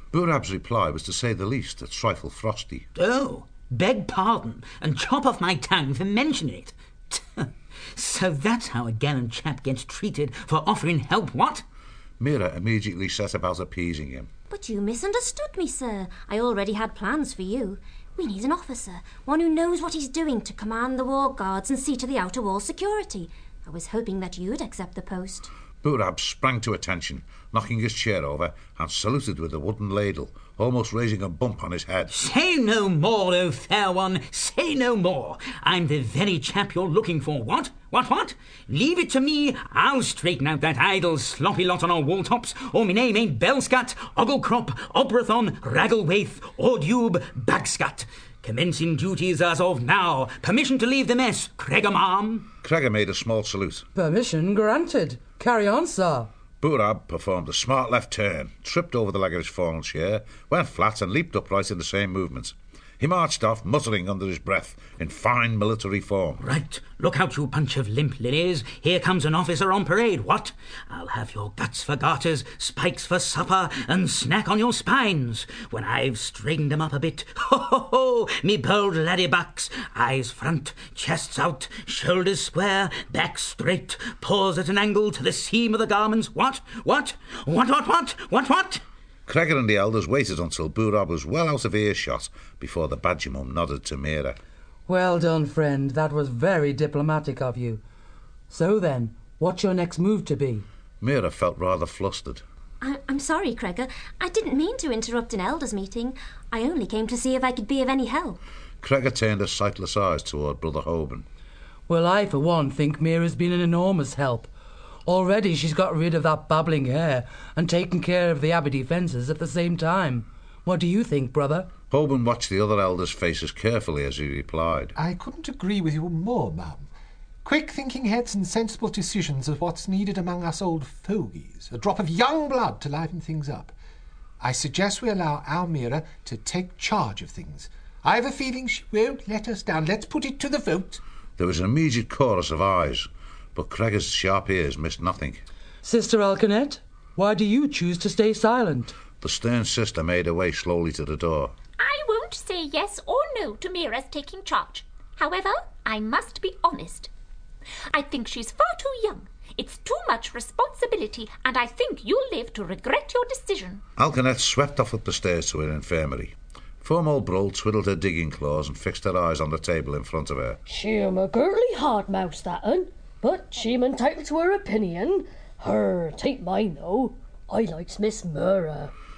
Boorab's reply was, to say the least, a trifle frosty. Oh, beg pardon, and chop off my tongue for mentioning it. So that's how a gallant chap gets treated for offering help, what? Mira immediately set about appeasing him. But you misunderstood me, sir. I already had plans for you. We need an officer, one who knows what he's doing to command the war guards and see to the outer wall security. I was hoping that you'd accept the post. Boorab sprang to attention, knocking his chair over, and saluted with a wooden ladle, almost raising a bump on his head. Say no more, O fair one, say no more. I'm the very chap you're looking for, what? What? Leave it to me. I'll straighten out that idle, sloppy lot on our wall-tops, or me name ain't Belscat, Ogglecrop, Obrathon, Ragglewaith, Ordube, Bagscat. Commencing duties as of now. Permission to leave the mess, Cregger, ma'am. Cregger made a small salute. Permission granted. Carry on, sir. Boorab performed a smart left turn, tripped over the leg of his fallen chair, went flat and leaped upright in the same movement. He marched off, muttering under his breath, in fine military form. Right, look out, you bunch of limp lilies. Here comes an officer on parade, what? I'll have your guts for garters, spikes for supper, and snack on your spines. When I've straightened them up a bit, ho, me bold laddybucks. Eyes front, chests out, shoulders square, back straight, paws at an angle to the seam of the garments. What? Cregger and the elders waited until Boorab was well out of earshot before the badgermum nodded to Mira. Well done, friend. That was very diplomatic of you. So then, what's your next move to be? Mira felt rather flustered. I'm sorry, Cregger. I didn't mean to interrupt an elders' meeting. I only came to see if I could be of any help. Cregger turned his sightless eyes toward Brother Hoban. Well, I, for one, think Mira's been an enormous help. Already she's got rid of that babbling hare and taken care of the abbey defences at the same time. What do you think, brother? Hoban watched the other elders' faces carefully as he replied. I couldn't agree with you more, ma'am. Quick-thinking heads and sensible decisions are what's needed among us old fogies. A drop of young blood to liven things up. I suggest we allow our Mira to take charge of things. I have a feeling she won't let us down. Let's put it to the vote. There was an immediate chorus of ayes, but Cregger's sharp ears missed nothing. Sister Alcanet, why do you choose to stay silent? The stern sister made her way slowly to the door. I won't say yes or no to Mira's taking charge. However, I must be honest. I think she's far too young. It's too much responsibility, and I think you'll live to regret your decision. Alcanet swept off up the stairs to her infirmary. Foremold Brull twiddled her digging claws and fixed her eyes on the table in front of her. She'm a girly hard mouse, that un, but she'm entitled to her opinion. Her, take mine, though. I likes Miss Mura.